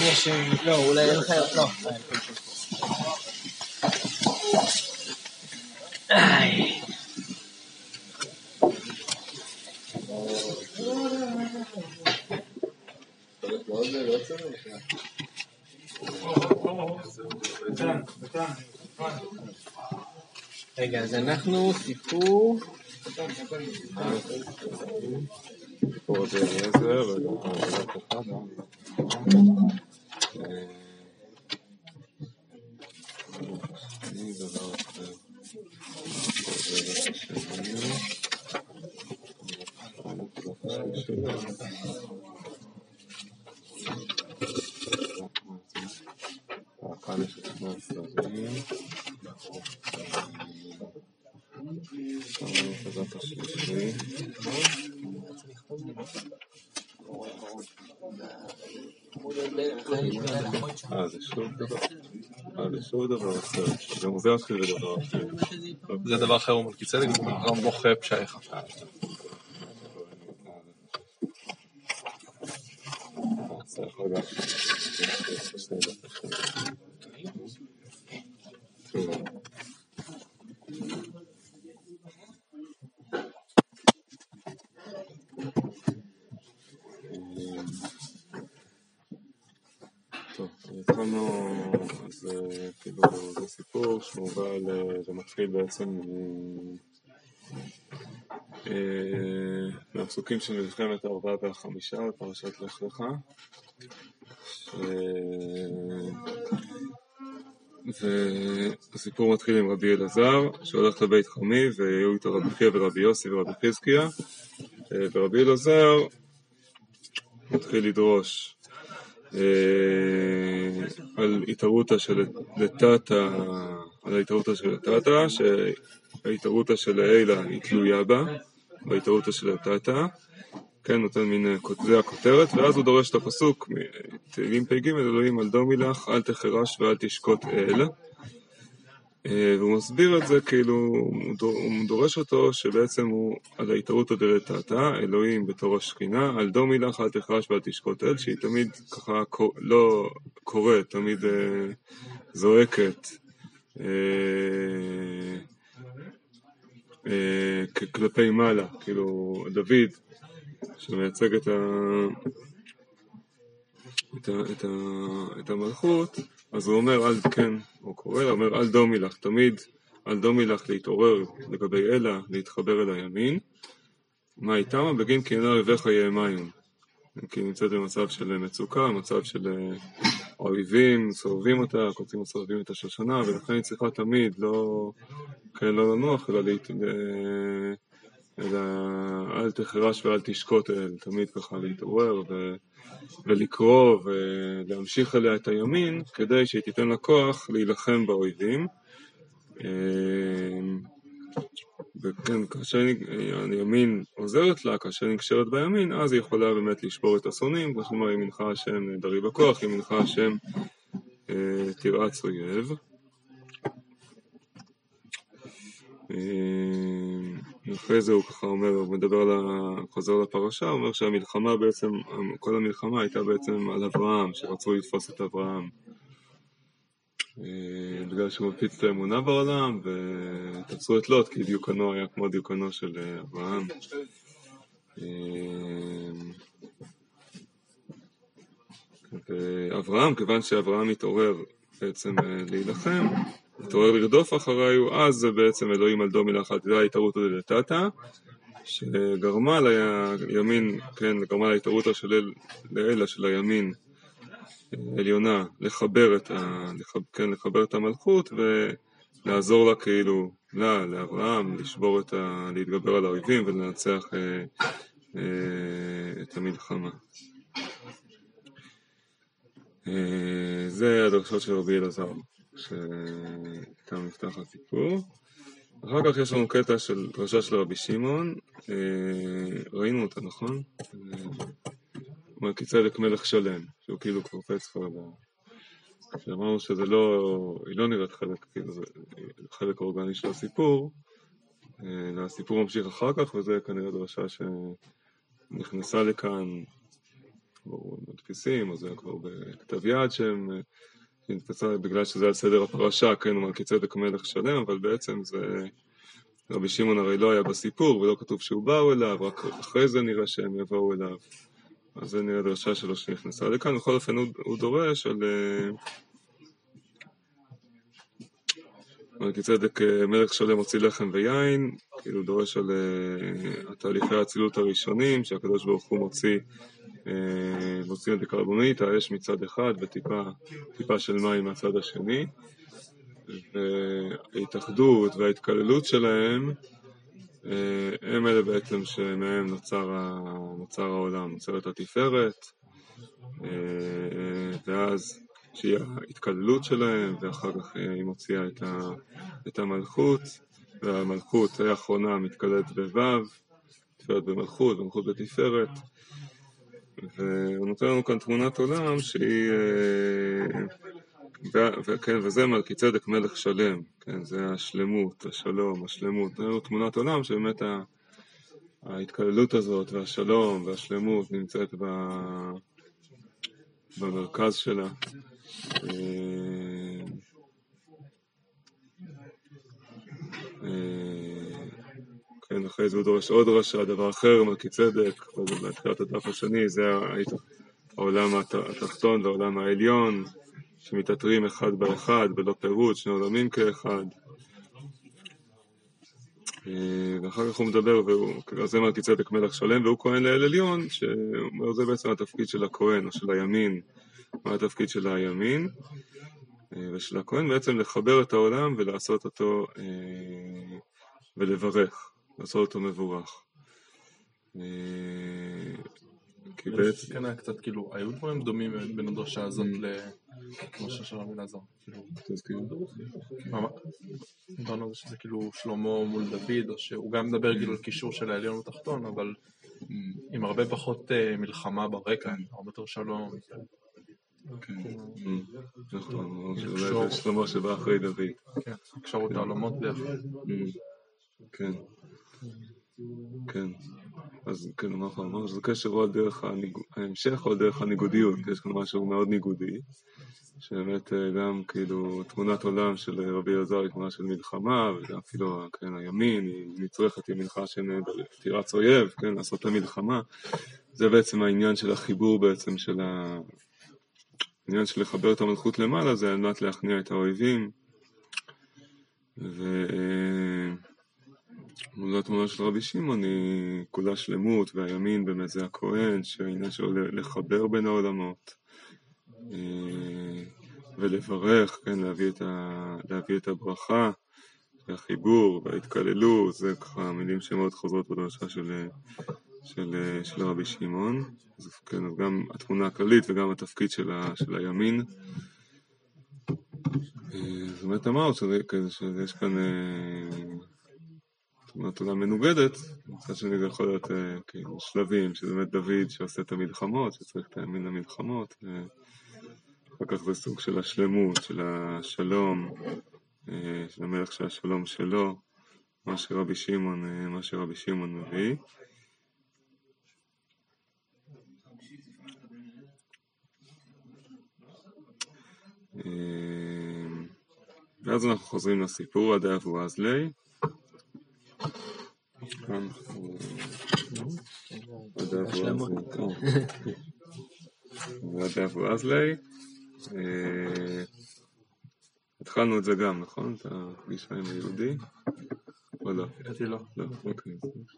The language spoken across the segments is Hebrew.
יש... לא, אולי אין לך... לא. רגע, אז אנחנו סיפור... סיפור הזה אליעזר, כאן יש את שני הסרבים, חזק השלישי, זה שוב דבר אחר, גם זה מתחיל לדבר אחר. זה דבר אחר הוא מלכי צדק, זה גם בוכה פשעיך. זה יכול גם טוב, התחלנו, אז כאילו זה סיפור שמובא, זה מתחיל בעצם מהפסוקים של מלחמת 4 ו5 בפרשת לך לך, והסיפור מתחיל עם רבי אלעזר שהולך לבית חמי והיו איתו רבי חייא ורבי יוסי ורבי חזקיה, ורבי אלעזר מתחיל לדרוש על התערותא של לטאטא, על ההתערותא של לטאטא, שההתערותא של האלה היא תלויה בה, בהתערותא של לטאטא, כן, נותן מין, זה הכותרת, ואז הוא דורש את הפסוק, תהילים פ"ג, אלוהים על דומי לך, אל תחרש ואל תשקוט אל, והוא מסביר את זה כאילו, הוא דורש אותו שבעצם הוא על ההתערותא דלטאטא, אלוהים בתור השכינה, על דומי לך, אל תחרש ואל תשקוט אל, שהיא תמיד ככה לא קוראת, תמיד זועקת, כלפי מעלה, כאילו דוד, שמייצג את המלכות, אז הוא אומר, הוא קורא, הוא אומר, אל דומי לך, תמיד, אל דומי לך להתעורר לגבי אלה, להתחבר אל הימין. מה איתם? בגין כי אינה אויביך יהמיון. כי נמצאת במצב של מצוקה, מצב של אויבים, סובבים אותה, קוצים וסובבים את השושנה, ולכן היא צריכה תמיד, לא לנוח, אלא אל תחרש ואל תשקוט אל, תמיד ככה להתעורר ולקרוא ולהמשיך אליה את הימין, כדי שהיא תיתן לה כוח להילחם באויבים. וכן, כאשר הימין עוזרת לה, כאשר נקשרת בימין, אז היא יכולה באמת לשבור את השונאים, כמו שאומר, ימינך השם דרי בכוח, ימינך השם תרעץ אויב. אחרי זה הוא ככה אומר, הוא מדבר חוזר לפרשה, הוא אומר שהמלחמה בעצם, כל המלחמה הייתה בעצם על אברהם, שרצו לתפוס את אברהם, בגלל שהוא מפיץ את האמונה בעולם, ותפסו את לוט, כי דיוקנו היה כמו דיוקנו של אברהם. ואברהם, כיוון שאברהם התעורר בעצם להילחם, התעורר לרדוף אחריו, אז זה בעצם אלוהים על דומי לך, זה ההתערותא דלטאטא, שגרמה לימין, כן, גרמה להתערותא של לאלה של הימין עליונה, לחבר את המלכות ולעזור לה כאילו, לאברהם, להתגבר על האויבים ולנצח את המלחמה. זה הדרשות של רבי אלעזר, שאיתם נפתח הסיפור. אחר כך יש לנו קטע של דרשה של רבי שמעון, ראינו אותה, נכון? מלכי צדק מלך שלם, שהוא כאילו קופץ כבר, שאמרנו שזה היא לא נראית חלק אורגני של הסיפור, הסיפור ממשיך אחר כך, וזה כנראה דרשה שנכנסה לכאן כבר מדפיסים, או זה כבר בכתב יד שהם נתפסה בגלל שזה על סדר הפרשה, כן, הוא מלכיצדק מלך שלם, אבל בעצם זה רבי שמעון הרי לא היה בסיפור, ולא כתוב שהוא באו אליו, רק אחרי זה נראה שהם יבואו אליו. אז זה נראה דרשה שלו שנכנסה לכאן. בכל אופן הוא דורש על מלכיצדק מלך שלם מוציא לחם ויין, כאילו הוא דורש על התהליכי האצילות הראשונים, שהקדוש ברוך הוא מוציא את הקרבונית, האש מצד אחד וטיפה של מים מהצד השני, וההתאחדות וההתקללות שלהם הם אלה בעצם שמהם נוצר העולם, נוצרת התפארת, ואז שהיא ההתקללות שלהם, ואחר כך היא מוציאה את המלכות, והמלכות האחרונה מתקללת בו', תפארת במלכות, ומלכות בתפארת, והוא נותן לנו כאן תמונת עולם שהיא, וכן, וזה מלכיצדק מלך שלם, כן, זה השלמות, השלום, השלמות, נותן לנו תמונת עולם שבאמת ההתקללות הזאת והשלום והשלמות נמצאת במרכז שלה. כן, אחרי זה הוא דורש עוד דרשה, דבר אחר, מלכיצדק, בתחילת הדף השני, זה העולם התחתון והעולם העליון, שמתעטרים אחד באחד, בלא פירוט, שני עולמים כאחד. ואחר כך הוא מדבר, זה מלכיצדק מלך שלם, והוא כהן לאל עליון, שאומר, זה בעצם התפקיד של הכהן, או של הימין. מה התפקיד של הימין? ושל הכהן בעצם לחבר את העולם ולעשות אותו, ולברך, לעשות אותו מבורך. כי בעצם... כן, היה קצת כאילו, היו דברים דומים בין הדרשה הזאת לדרשה של רבי אלעזר. דיברנו על זה שזה כאילו שלמה מול דוד, או שהוא גם מדבר כאילו על קישור של העליון ותחתון, אבל עם הרבה פחות מלחמה ברקע, הרבה יותר שלום. נכון, זה שלמה שבא אחרי דוד. כן, הקשרו את העולמות ביחד. כן. כן. אז כן, אמרנו שזה קשר או על דרך ההמשך או על דרך הניגודיות, כי יש כאן משהו מאוד ניגודי, שבאמת גם כאילו תמונת עולם של רבי אלעזר היא תמונה של מלחמה, וגם אפילו כן, הימין היא נצרכת עם מלחמה שתירץ אויב, כן, לעשות את המלחמה. זה בעצם העניין של החיבור בעצם של העניין של לחבר את המלכות למעלה, זה על מנת להכניע את האויבים. מולת תמונה של רבי שמעון היא כולה שלמות, והימין באמת זה הכהן, שהעניין שלו לחבר בין העולמות ולברך, כן, להביא את הברכה והחיבור וההתקללות. זה ככה מילים שמאוד חוזרות בדרשה של רבי שמעון. אז כן, אז גם התמונה הכללית וגם התפקיד של הימין. זאת אומרת, אמרת שיש כאן תמונת עולם מנוגדת, מצד שני זה יכול להיות כאילו שלבים, שזה באמת דוד שעושה את המלחמות, שצריך את הימין למלחמות, ואחר כך זה סוג של השלמות, של השלום, של המלך של השלום שלו, מה שרבי שמעון מביא. ואז אנחנו חוזרים לסיפור, עדי אבו אזלי. עדי אבו אזלי. התחלנו את זה גם, נכון? את הפגישה עם היהודי? או לא? לא. לא, אוקיי.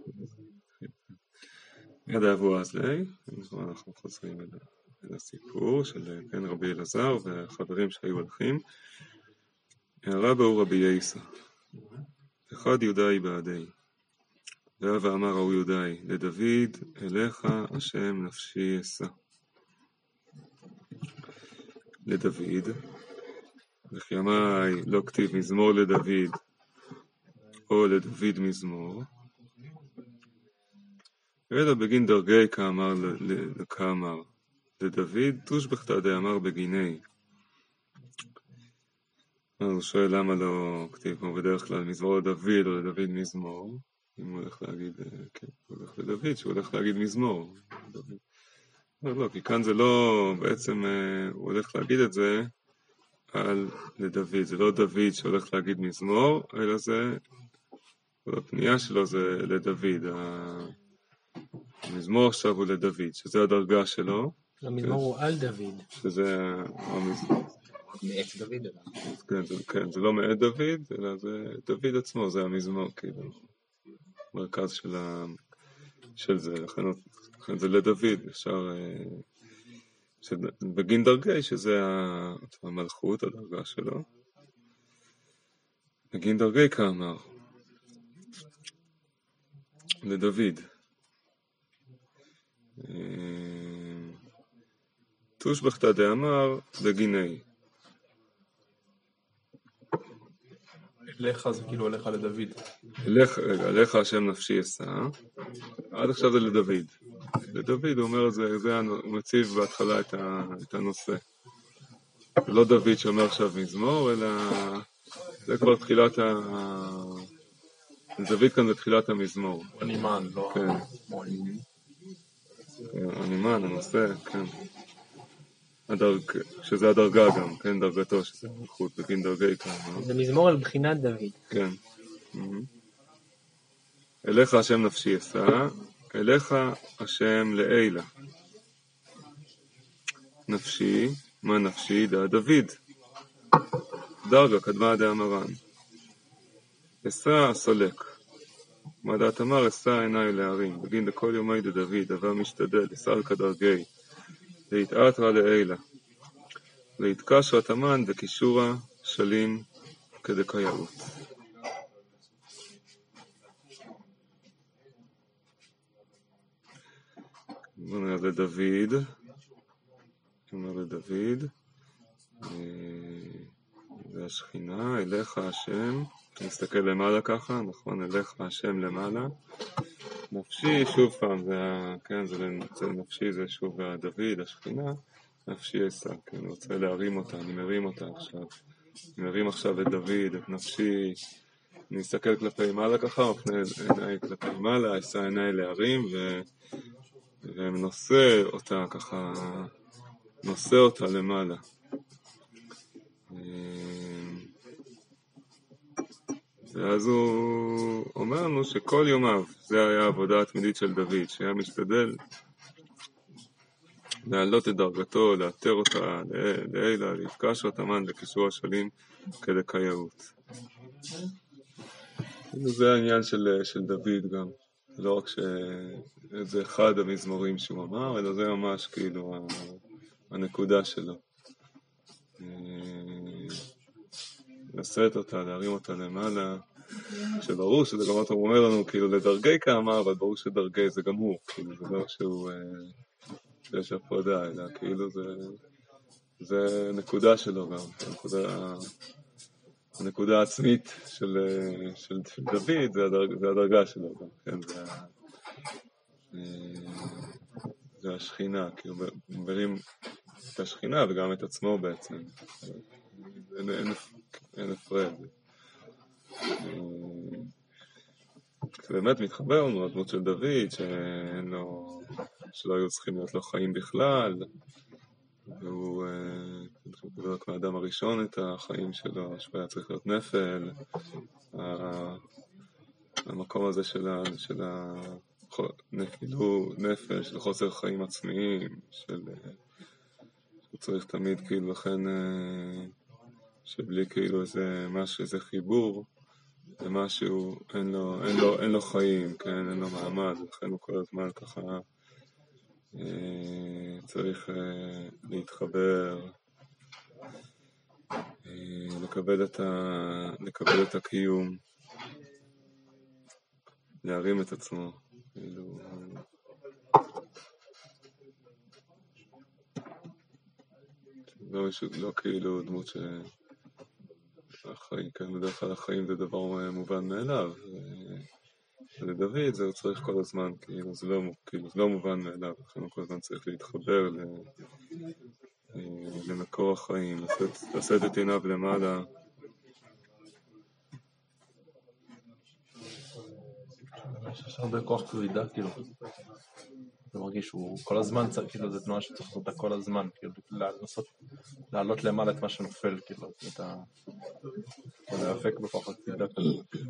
עדי אבו אזלי. אנחנו חוזרים אל הסיפור של בן רבי אלעזר והחברים שהיו הולכים. הרב הוא רבי יסע. אחד יהודאי בעדי. ואמר הוא יהודאי, לדוד אליך השם נפשי אשא. לדוד, וכי ימי לא כתיב מזמור לדוד, או לדוד מזמור, אלא בגין דרגי כאמר לדוד, תוש בכתא אמר בגיני. הוא שואל למה לא כתיב כמו בדרך כלל מזמור לדוד או לדוד מזמור, אם הוא הולך להגיד, כן, הוא הולך לדוד שהוא הולך להגיד מזמור. לא, כי כאן זה לא, בעצם הוא הולך להגיד את זה על לדוד, זה לא דוד שהולך להגיד מזמור, אלא זה, הפנייה שלו זה לדוד, המזמור עכשיו הוא לדוד, שזה הדרגה שלו. המזמור הוא על דוד. שזה המזמור. מאת דוד. כן, זה לא מאת דוד, אלא זה דוד עצמו, זה המזמור, כאילו, מרכז של זה, לכן זה לדוד, אפשר, בגין דרגי, שזה המלכות, הדרגה שלו. בגין דרגי כאמר, לדוד. תושבחתא דאמר בגיני. אליך זה כאילו אליך לדוד. אליך השם נפשי אשא. עד עכשיו זה לדוד. לדוד הוא אומר, הוא מציב בהתחלה את הנושא. זה לא דוד שאומר עכשיו מזמור, אלא זה כבר תחילת דוד כאן זה תחילת המזמור. הנימן, לא? כן. הנימן, הנושא, כן. שזה הדרגה גם, כן, דרגתו, שזה המלכות, בגין דרגי כאן. זה מזמור על בחינת דוד. כן. אליך השם נפשי אשא, אליך השם לעילה. נפשי, מה נפשי? דוד. דרגה, קדמה דאמרן. אשא סולק. מה דעת אמר? אשא עיניי להרים. בגין דכל יומי דוד, הווה משתדל, אשאל כדרגי. להתעטרה לעילה. להתקשרה תמן וקישורה שלים כדקיירות. בואו נראה לדוד. אומר לדוד. והשכינה, אליך השם. נסתכל למעלה ככה, נכון? אליך השם למעלה. נפשי, שוב פעם, כן, זה נפשי, זה שוב דוד, השכינה. נפשי אשא, כן, אני רוצה להרים אותה, אני מרים אותה עכשיו. אני מרים עכשיו את דוד, את נפשי. אני אסתכל כלפי מעלה ככה, מפנה עיניי כלפי מעלה, אשא עיניי להרים, ונושא אותה ככה, נושא אותה למעלה. ואז הוא אומר לנו שכל יומיו, זה היה העבודה התמידית של דוד, שהיה משתדל להעלות את דרגתו, לאתר אותה, לעילה, להתקשר תמן לקישור השלים כדקיירות. זה העניין של דוד גם, לא רק שזה אחד המזמורים שהוא אמר, אלא זה ממש כאילו הנקודה שלו. לשאת אותה, להרים אותה למעלה, שברור שזה גם הוא אומר לנו כאילו לדרגי כאמר, אבל ברור שדרגי זה גם הוא, כאילו זה לא שהוא שיש הפרדה, אלא כאילו זה נקודה שלו גם, הנקודה העצמית של דוד, זה הדרגה שלו גם, כן, זה השכינה, כאילו מרים את השכינה וגם את עצמו בעצם, אין הפרד. זה באמת מתחבר לנו לדמות של דוד, שלא היו צריכים להיות לו חיים בכלל, והוא קיבל רק מהאדם הראשון את החיים שלו, שהוא היה צריך להיות נפל. המקום הזה של נפל, של חוסר חיים עצמיים, שהוא צריך תמיד כאילו לכן שבלי כאילו איזה חיבור, זה משהו, אין לו חיים, כן, אין לו מעמד, לכן הוא כל הזמן ככה צריך להתחבר, לקבל את הקיום, להרים את עצמו, כאילו לא כאילו דמות החיים, כן, בדרך כלל החיים זה דבר מובן מאליו, ולדוד זה צריך כל הזמן, כאילו זה לא מובן מאליו, לכן הוא כל הזמן צריך להתחבר למקור החיים, לשאת את עיניו למעלה. יש הרבה כוח כבידה, כאילו. זה מרגיש שהוא כל הזמן צריך, כאילו זה תנועה שצריך לעשות אותה כל הזמן, כאילו לנסות לעלות למעלה את מה שנופל, כאילו, את ה... להיאבק בכוח הצידה כזה.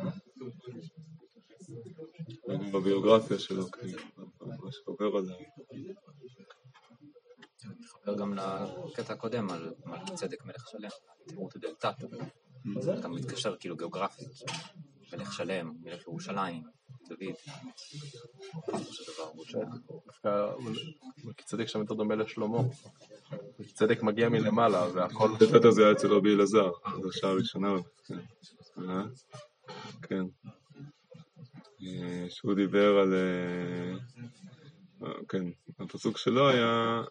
בביוגרפיה שלו, מה שחובר עליו. מתחבר גם לקטע הקודם על מלכי צדק מלך שלם, תירוט דלתת, זה גם מתקשר כאילו גיאוגרפית, מלך שלם, מלך ירושלים, דוד, דווקא מלכי צדק שם יותר דומה לשלמה, מלכי צדק מגיע מלמעלה והכל... דלתת זה היה אצל רבי אלעזר, זו השעה הראשונה, כן, שהוא דיבר על... כן, הפסוק שלו היה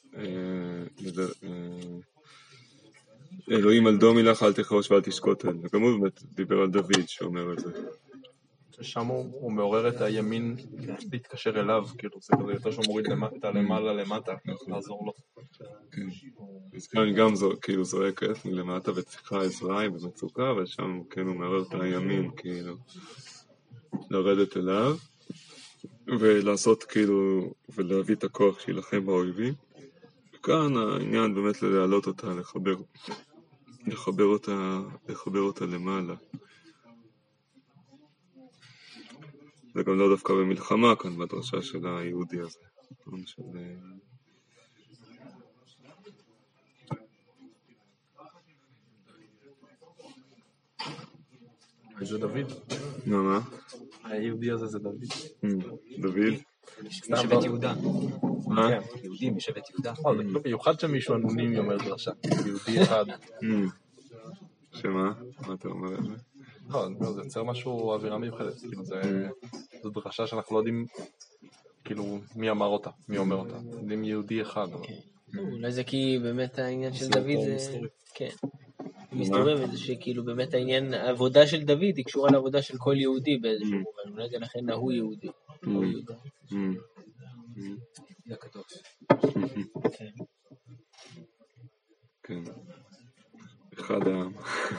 אלוהים על דומי לך אל תחרוש ואל תשקוט אל, וגם הוא באמת דיבר על דוד שאומר את זה. ששם הוא מעורר את הימין להתקשר אליו, כאילו זה כזה יותר שהוא מוריד למעלה למטה, לעזור לו. אז כאן גם כאילו זועקת מלמטה וצריכה עזרה היא במצוקה, ושם כן הוא מעורר את הימין כאילו לרדת אליו ולעשות כאילו ולהביא את הכוח שילחם באויבים. וכאן העניין באמת להעלות אותה, לחבר אותה למעלה. זה גם לא דווקא במלחמה כאן בדרשה של היהודי הזה. זה דוד. מה? היהודי הזה זה דוד. דוד? משבט יהודה. מה? יהודי משבט יהודה. זה לא מיוחד שמישהו אנונימי אומר דרשה. יהודי אחד. שמה? מה אתה אומר על זה? לא, זה יוצר משהו, אווירה מיוחדת. כאילו זו דרשה שאנחנו לא יודעים כאילו מי אמר אותה, מי אומר אותה. יודעים יהודי אחד. אולי זה כי באמת העניין של דוד זה... כן. מסתובב זה שכאילו באמת העניין, העבודה של דוד היא קשורה לעבודה של כל יהודי באיזשהו מובן. אולי זה לכן הוא יהודי. זה הקדוש. כן. אחד העם.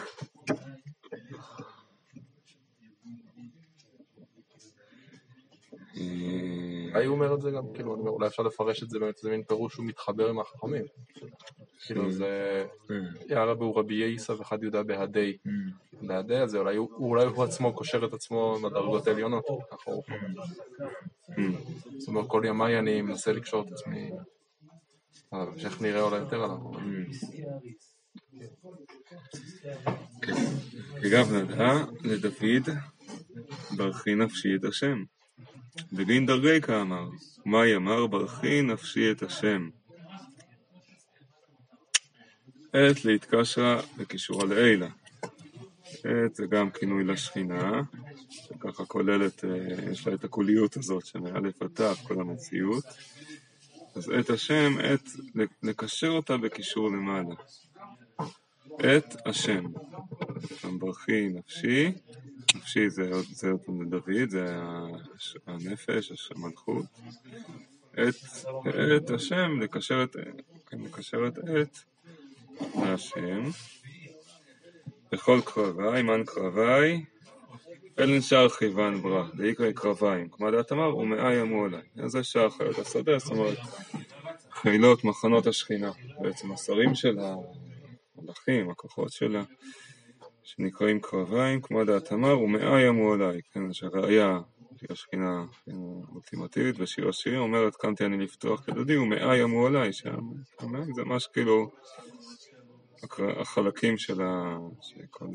אולי הוא אומר את זה גם, כאילו, אולי אפשר לפרש את זה באמת, זה מין פירוש שהוא מתחבר עם החכמים. כאילו זה, יאללה הוא רבי יסא ואחד יהודה בהדי. בהדי הזה, אולי הוא עצמו קושר את עצמו בדרגות העליונות. ככה הוא. זאת אומרת, כל ימיי אני מנסה לקשור את עצמי. איך נראה אולי יותר עליו. וגם נדעה לדוד ברכי נפשי את השם. ודין דרגי כאמר, מה יאמר ברכי נפשי את השם. עת להתקשרה וקישורה לעילה. עת זה גם כינוי לשכינה, שככה כוללת, יש לה את הקוליות הזאת שמאלף עד תו, כל המציאות. אז עת השם, עת לקשר אותה בקישור למעלה. עת השם. ברכי נפשי, נפשי זה עוד דוד, זה הנפש, המלכות. עת השם, לקשר את עת להשם. בכל קרבי, מן קרבי, אלן שער חיוון ברא, דעיקרי קרביים. כמו דעת אמר, ומאה ימו עליי. אז זה שער חיות השדה, זאת אומרת, חילות, מחנות השכינה. בעצם השרים שלה, המלאכים, הכוחות שלה, שנקראים קרביים, כמו דעת אמר, ומאה ימו עליי. כן, שהראיה, שהיא השכינה אולטימטיבית, ושיר השיר אומרת, קמתי אני לפתוח כדודי, ומאה ימו עליי, שהמאה זה ממש כאילו, החלקים של כל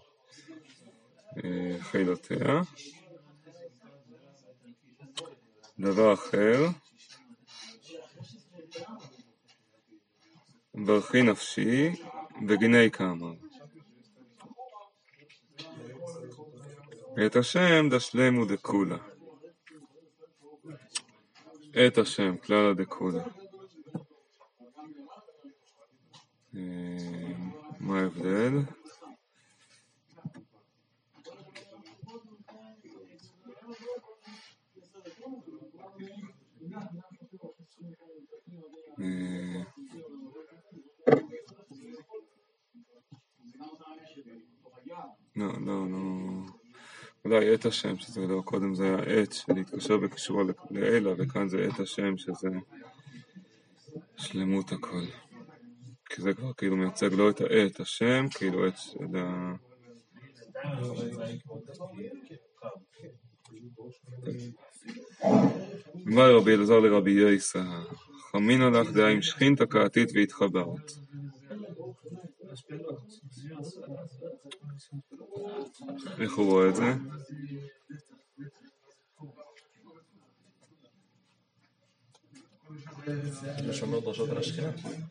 חילותיה. דבר אחר, ברכי נפשי וגיני כאמר. את השם דשלמו דקולה. את השם, כלל דקולה. מה ההבדל? אולי את השם, שזה לא, קודם זה היה את, שלהתקשר בקשור לאלה, וכאן זה את השם, שזה שלמות הכל. כי זה כבר כאילו מייצג לא את השם, כאילו את של ה... אמר רבי אלעזר לרבי יוסי, חמינה לך דעה עם שכינתא כעתית והתחברת. איך הוא רואה את זה? לשומר דרשות על השכינה.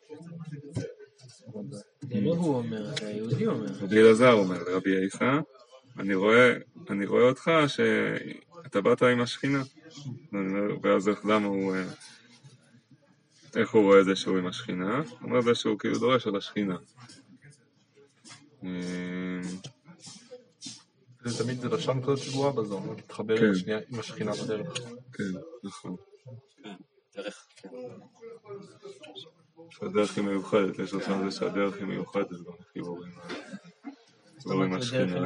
זה לא הוא אומר, זה היהודי אומר. רבי אלעזר אומר לרבי יוסי, אני רואה אותך שאתה באת עם השכינה. ואז למה הוא... איך הוא רואה את זה שהוא עם השכינה? הוא אומר זה שהוא כאילו דורש על השכינה. זה תמיד זה לשם כזאת שבועה בזון, להתחבר עם השכינה בדרך. כן, נכון. דרך, כן. שהדרך היא מיוחדת, יש לשם זה שהדרך היא מיוחדת גם חיבורים. חיבורים השכינה.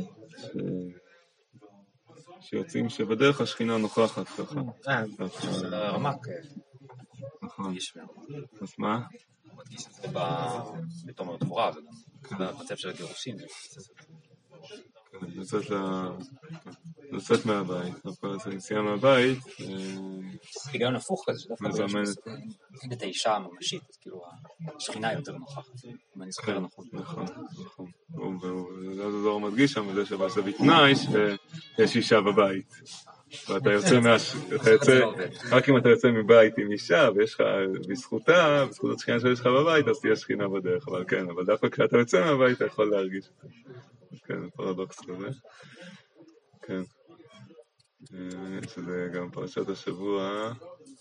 שיוצאים שבדרך השכינה נוכחת ככה. זה רמק. נכון. יש מאוד. אז מה? הוא מדגיש את זה בתומר דבורה, במצב של הגירושים. לצאת מהבית, יציאה מהבית. היגיון הפוך כזה, שדווקא נגיד את האישה הממשית, כאילו השכינה יותר נוכחת, אם אני זוכר נכון. נכון, נכון. ואז הדור מדגיש שם זה שזה בתנאי שיש אישה בבית. ואתה יוצא רק אם אתה יוצא מבית עם אישה ויש לך בזכותה, בזכות השכינה שיש לך בבית, אז תהיה שכינה בדרך. אבל כן, אבל דווקא כשאתה יוצא מהבית אתה יכול להרגיש את זה. כן, זה פרדוקס כזה. כן. שזה גם פרשת השבוע.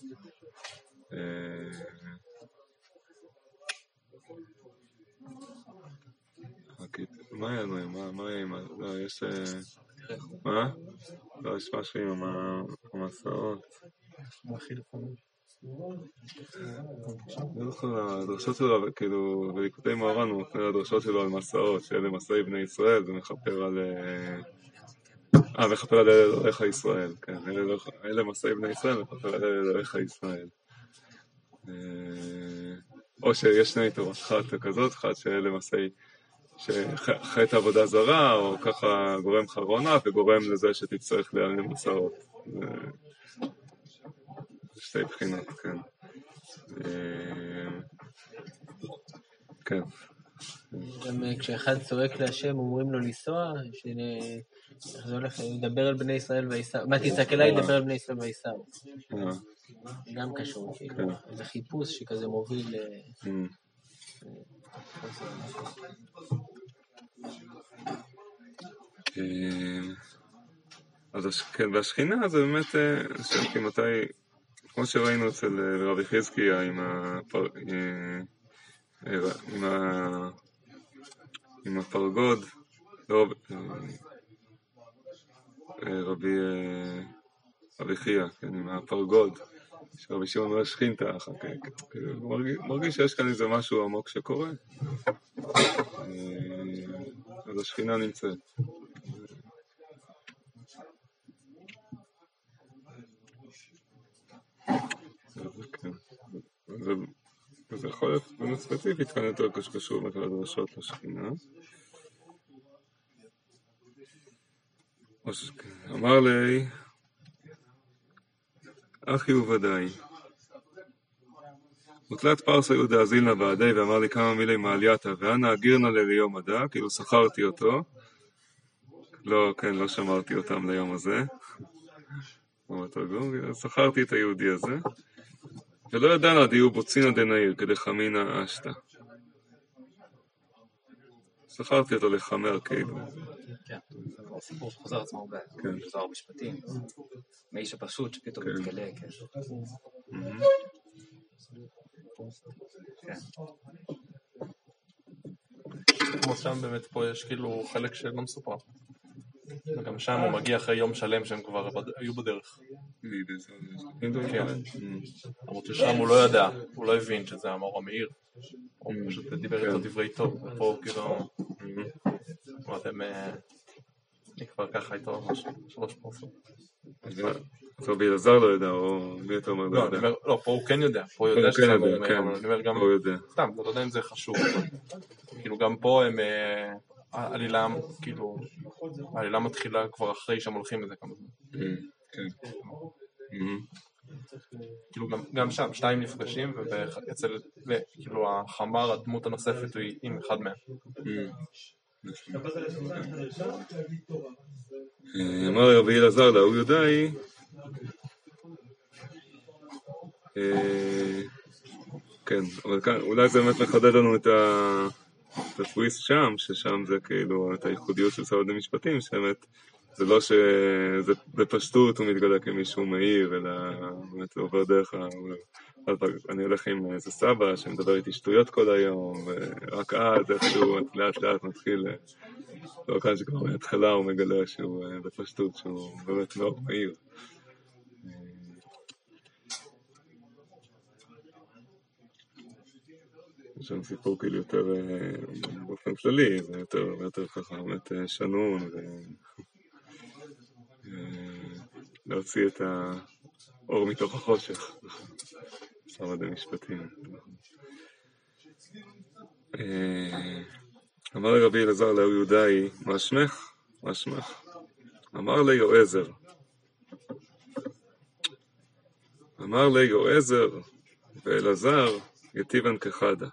מה היה לנו? מה היה עם... לא, יש... מה? לא, יש משהו עם המסעות. הדרשות שלו, כאילו, בליקוטי מוהר"ן הוא מפנה לדרשות שלו על מסעות, שאלה מסעי בני ישראל, זה מכפר על... מכפר על אלוהיך ישראל, כן, אלה מסעי בני ישראל, מכפר על אלוהיך ישראל. או שיש שני תורות, אחת כזאת, אחת שאלה מסעי, שחטא עבודה זרה, או ככה גורם חרונה, וגורם לזה שתצטרך להיעלם מסעות. שתי בחינות, כן. כן. גם כשאחד צועק להשם, אומרים לו לנסוע, איך זה הולך, לדבר על בני ישראל ויסעו. מה תצעק אליי, לדבר על בני ישראל ויסעו. גם קשור, כאילו. זה חיפוש שכזה מוביל... אז כן, והשכינה זה באמת, כמתי, כמו שראינו אצל רבי חזקיה עם הפרגוד, לא, רבי חייא, כן, עם הפרגוד, שרבי שמעון אומר שכינתא, מרגיש שיש כאן איזה משהו עמוק שקורה, אז השכינה נמצאת. וזה יכול להיות באמת ספציפית כאן יותר קשור לדרשות לשכינה. אמר לי, אחי וודאי, ותלת פרסה יהודה זילנה בעדי ואמר לי כמה מילי מעלייתה ואנה אגירנה ליום מדע, כאילו שכרתי אותו, לא, כן, לא שמרתי אותם ליום הזה, שכרתי את היהודי הזה, ולא ידענה דיו בוצינה דנאיר כדי חמינה אשתה. שכרתי אותו לחמר כאילו. כן, הסיפור שחוזר עצמו בזוהר משפטים, מאיש הפשוט שפתאום מתגלה, כן. כמו שם באמת פה יש כאילו חלק שלא מסופר. וגם שם הוא מגיע אחרי יום שלם שהם כבר היו בדרך. כן. למרות ששם הוא לא ידע, הוא לא הבין שזה המאור המאיר. הוא פשוט דיבר איתו דברי טוב. ופה כאילו... אתם... אני כבר ככה איתו ממש 3 פרסות. אז רבי אלעזר לא יודע, או מי אתה אומר לא יודע? לא, פה הוא כן יודע, פה הוא יודע שזה אמור מאיר, אבל אני אומר גם, סתם, לא יודע אם זה חשוב, כאילו גם פה הם, העלילה, כאילו, העלילה מתחילה כבר אחרי שהם הולכים לזה כמה זמן. כן. כאילו גם שם, 2 נפגשים, וכאילו החמר, הדמות הנוספת היא עם אחד מהם. אמר רבי אלעזר להוא יודעי, כן, אבל כאן אולי זה באמת מחדד לנו את הטוויסט שם, ששם זה כאילו את הייחודיות של סבא דמשפטים, שבאמת זה לא שזה בפשטות הוא מתגלה כמישהו מהיר, אלא באמת זה עובר דרך אני הולך עם איזה סבא שמדבר איתי שטויות כל היום, ורק אז איכשהו לאט לאט מתחיל, לא כאן שכבר מההתחלה הוא מגלה שהוא בפשטות, שהוא באמת מאוד מהיר. יש שם סיפור כאילו יותר באופן כללי, זה יותר ככה באמת שנון, להוציא את האור מתוך החושך, סבא דמשפטים. אמר לרבי אלעזר להוא יודעי, מה שמך? מה שמך? אמר לי יועזר. אמר לי יועזר ואלעזר יתיבן כחדה.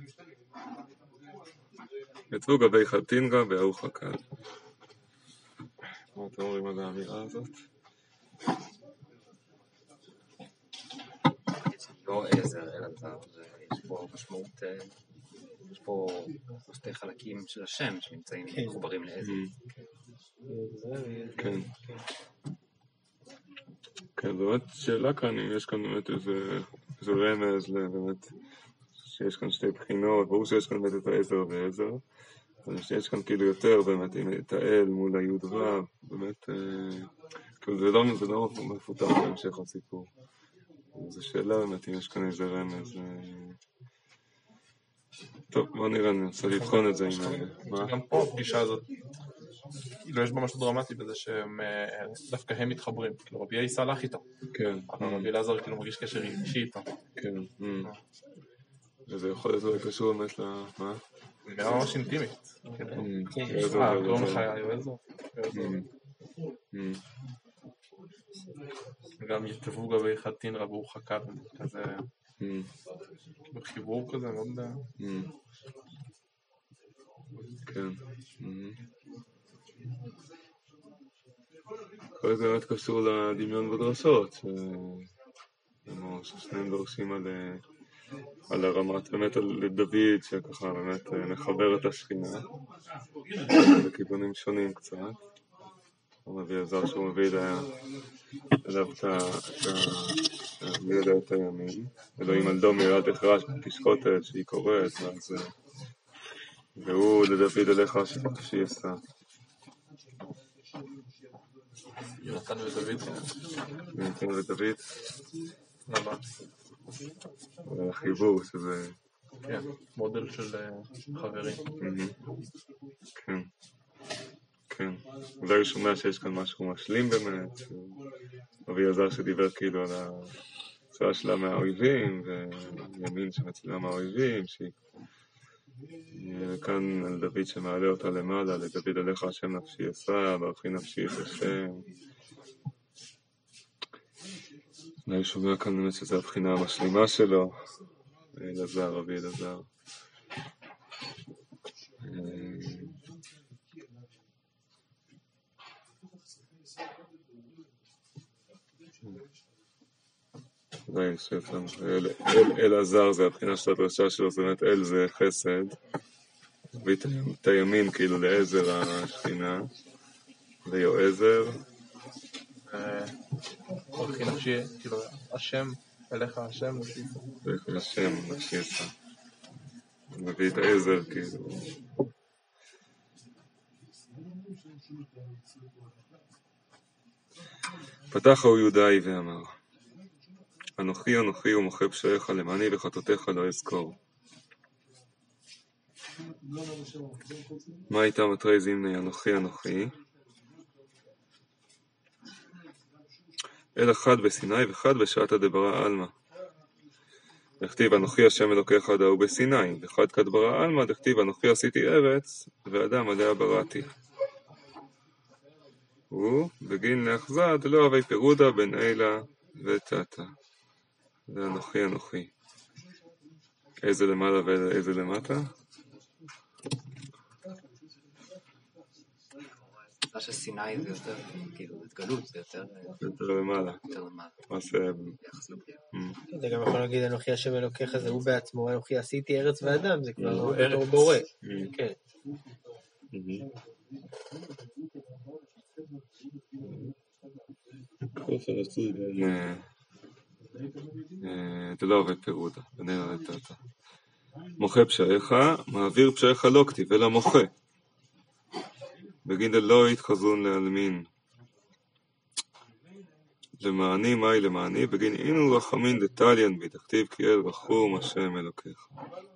יתבו גבי חתינגה וארוך הקל. מה אתם אומרים על האמירה הזאת? לא עזר, אלעזר, יש פה משמעות, יש פה 2 חלקים של השם שנמצאים מחוברים לעזר. כן. כן, זו באמת שאלה כאן, אם יש כאן באמת איזה רמז, באמת, שיש כאן 2 בחינות, ברור שיש כאן באמת את העזר ועזר, אבל שיש כאן כאילו יותר באמת את האל מול היוד ו', באמת, כאילו זה לא מפותח בהמשך הסיפור. זו שאלה באמת, אם יש כאן איזה רמז. טוב, בוא נראה, אני רוצה לבחון את זה. גם פה הפגישה הזאת, כאילו יש בה משהו דרמטי בזה שדווקא הם מתחברים, כאילו רבי עיסא הלך איתו, אבל רבי אלעזר כאילו מרגיש קשר אישי איתו. כן, וזה יכול להיות קשור באמת מה? זה גם ממש אינטימית. קוראים לך יועזר? גם יתבו גבי חתין רבו חכת, כזה בחיבור כזה מאוד כן. כל זה באמת קשור לדמיון בדרשות, ששניהם דורשים על הרמת, באמת על דוד, שככה באמת מחבר את השכינה בכיוונים שונים קצת. הוא מביא עזר שהוא מביא אליו את הימין. אלוהים על דומי, אל תחרש, תשקוטת שהיא קוראת, והוא לדוד אליך שיעשה. יונתן ודוד. יונתן ודוד. למה? החיבור שזה... כן, מודל של חברים. כן. כן. אולי שומע שיש כאן משהו משלים באמת. רבי עזר שדיבר כאילו על הצורה שלה מהאויבים, וימין שמצלילה מהאויבים, כאן על דוד שמעלה אותה למעלה, לדוד אליך השם נפשי אשא, ברכי נפשי את השם. אולי שומע כאן באמת שזו הבחינה המשלימה שלו, אלעזר, רבי אלעזר. אלעזר זה הבחינה של הדרשה שלו, זאת אומרת אל זה חסד, ואת הימין כאילו לעזר השכינה, ויועזר. ברכי נפשי, כאילו השם, אליך השם נפשי. אליך השם נפשי אשא. מביא את העזר כאילו. פתח הוא יודעי ואמר, אנוכי אנוכי ומוחה פשעיך למעני וחטאותיך לא אזכור. מה הייתה מטרי זימני אנוכי אנוכי? אלא אחד בסיני וחד בשעתא דברא עלמא. דכתיב אנוכי השם אלוקיך דאו בסיני, וחד כדברא עלמא דכתיב אנוכי עשיתי ארץ ואדם עליה בראתי. ובגין לאחזה דלא הווי פירודה בין אילה ותתא. זה אנוכי אנוכי. איזה למעלה ואיזה למטה? מה שסיני זה יותר, כאילו, התגלות זה יותר למעלה. מה זה? אתה גם יכול להגיד אנוכי השם אלוקיך זה הוא בעצמו, אנוכי עשיתי ארץ ואדם, זה כבר בתור בורא. כן. זה לא עובד פירודה, בני לתתא. מוחה פשעיך, מעביר פשעיך לא כתיב, אלא מוחה. בגין דלא יתחזון להלמין. למעני, מהי למעני? בגין אינו רחמין דתליין בי, דכתיב כי אל רחום השם אלוקיך.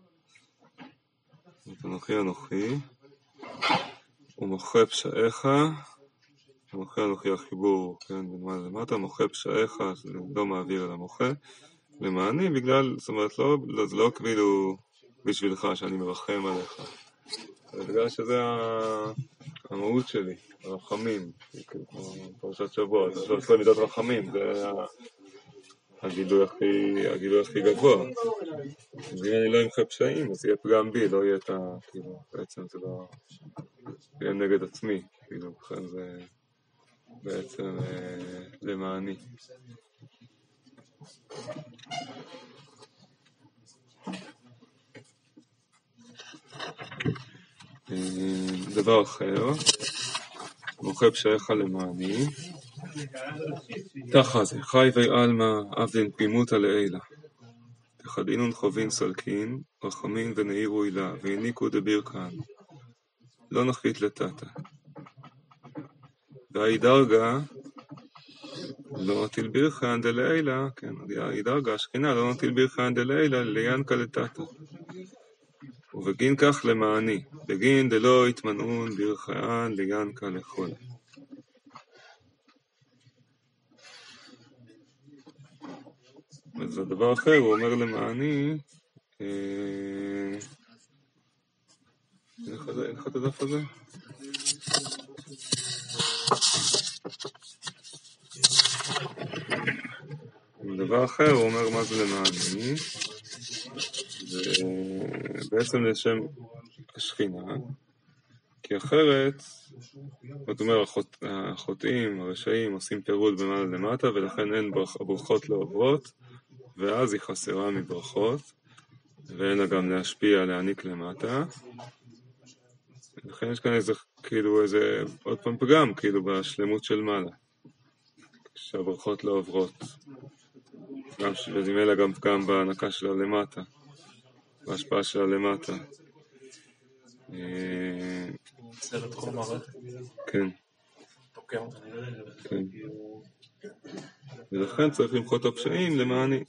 אנוכי אנוכי, ומוחה פשעיך, מוחה אנוכי החיבור, כן, בין מה למטה, מוחה פשעיך, זה לא מעביר על המוחה. למעני, בגלל, זאת אומרת, זה לא כאילו בשבילך שאני מרחם עליך. זה בגלל שזה המהות שלי, הרחמים, כמו פרשת שבוע, זה 13 מידות רחמים, זה הגילוי הכי גבוה. אז אם אני לא אמחה פשעים, אז יהיה פגם בי, לא יהיה את ה... כאילו, בעצם זה לא... יהיה נגד עצמי, כאילו, בכלל זה בעצם למעני. דבר אחר, מוחה פשעיך למעני, תחה זה, חי ועלמא עבדין פימותא לעילה, תחדינון חובין סלקין, רחמין ונעירו אילה, והניקו דבירקן, לא נחית לתתא. והאי דרגה, לא נטיל בירקן דלעילה, כן, האי דרגה, השכינה, לא נטיל בירקן דלעילה, ליאנקה לתתא. ובגין כך למעני, בגין דלא יתמנעון בירחן ליאנקה לכל. אז הדבר אחר, הוא אומר למעני, אין לך את הדף הזה? דבר אחר, הוא אומר מה זה למעני, זה בעצם לשם השכינה, כי אחרת, זאת אומרת, החוטאים, הרשעים עושים פירוד במעלה למטה, ולכן אין הברכות לא עוברות, ואז היא חסרה מברכות, ואין לה גם להשפיע, להעניק למטה. לכן יש כאן איזה, כאילו איזה, עוד פעם פגם, כאילו בשלמות של מעלה, שהברכות לא עוברות. וזימלה גם פגם בהענקה שלה למטה, בהשפעה שלה למטה. סרט כל מערכת. כן. תוקע. כן. ולכן צריך למחות הפשעים למעני.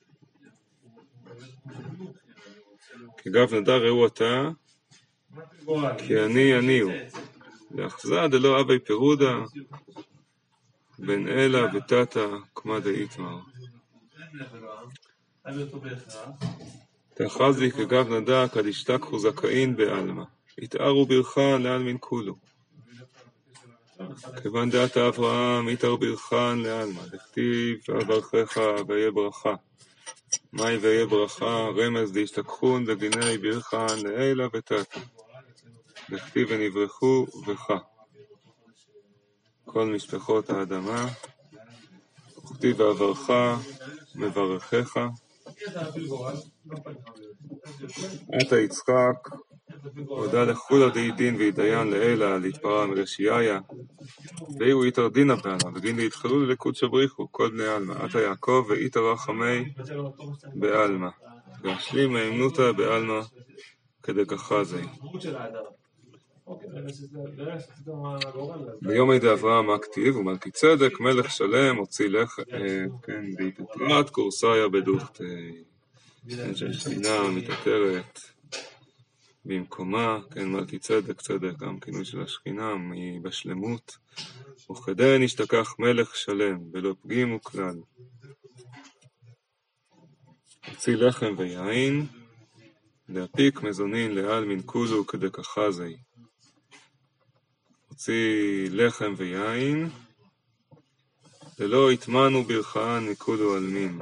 כי גב נדע ראו אתה, כי אני הוא. לאחזה דלא אבי פירודה, בין אלה ותתא כמה דאיתמר. תאחז לי כגב נדע כדשתכחו זכאין בעלמא. התארו ברכן לעלמין כולו. כיוון דעת אברהם התאר ברכן לעלמא. דכתיב ואברכך ויה ברכה. מהי ויה ברכה? רמז דשתכחון לדיני ברכן לעילה ותתא. דכתיב ונברכו בך. כל משפחות האדמה. וכתיב ואברכה מברכך. אתה יצחק הודע לכולה דהידין וידיין לאלה להתפרע מרשיעיה ואיהו איתר דינא בעלמא בגין להתחלו לליקוד שבריחו כל בני עלמא אתה יעקב ואיתר רחמי בעלמא והשלים האמנותא בעלמא כדגחזי. ביום ידי אברהם הכתיב ומלכי צדק מלך שלם הוציא לך כן דהיתתרת קורסאיה בדוכת שהשכינה מתעטרת במקומה, כן, מלכי צדק, צדק גם כינוי של השכינה, היא בשלמות, וכדי נשתכח מלך שלם, ולא פגים וכלל. הוציא לחם ויין, להפיק מזונין לעל מן כולו כדקחזי. הוציא לחם ויין, ולא התמנו ברכהן מכולו עלמין.